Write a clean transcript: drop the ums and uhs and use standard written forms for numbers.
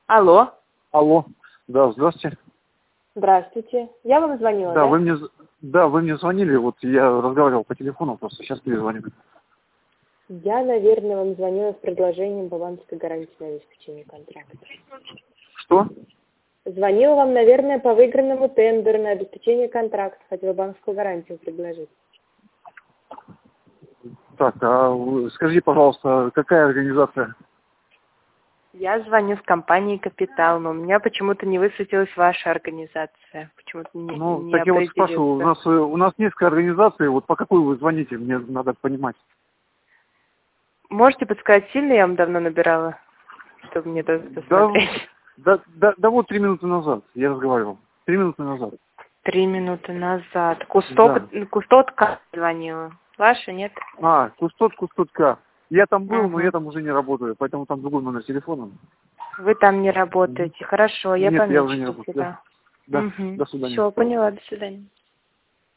Алло. Алло. Да, здравствуйте. Здравствуйте. Я вам звонила, да? Вы мне звонили, вот я разговаривал по телефону, просто сейчас перезвоню. Я, наверное, вам звонила с предложением по банковской гарантии на обеспечение контракта. Что? Звонила вам, наверное, по выигранному тендеру на обеспечение контракта. Хотела банковскую гарантию предложить. Так, скажи, пожалуйста, какая организация? Я звоню с компании «Капитал», но у меня почему-то не высветилась ваша организация. Почему-то не так я вот определился. спрашиваю, у нас несколько организаций, вот по какой вы звоните, мне надо понимать. Можете подсказать, сильно я вам давно набирала, чтобы мне тоже посмотреть? Да вот 3 минуты назад я разговаривал. 3 минуты назад. 3 минуты назад. Да. Кустотка звонила. Ваша, нет? Кустотка. Я там был, но Угу. я там уже не работаю, поэтому там другой номер телефона. Вы там не работаете. Хорошо, я Нет, я помечу уже не работаю. себя. Да. Угу. До свидания. Все, поняла, до свидания.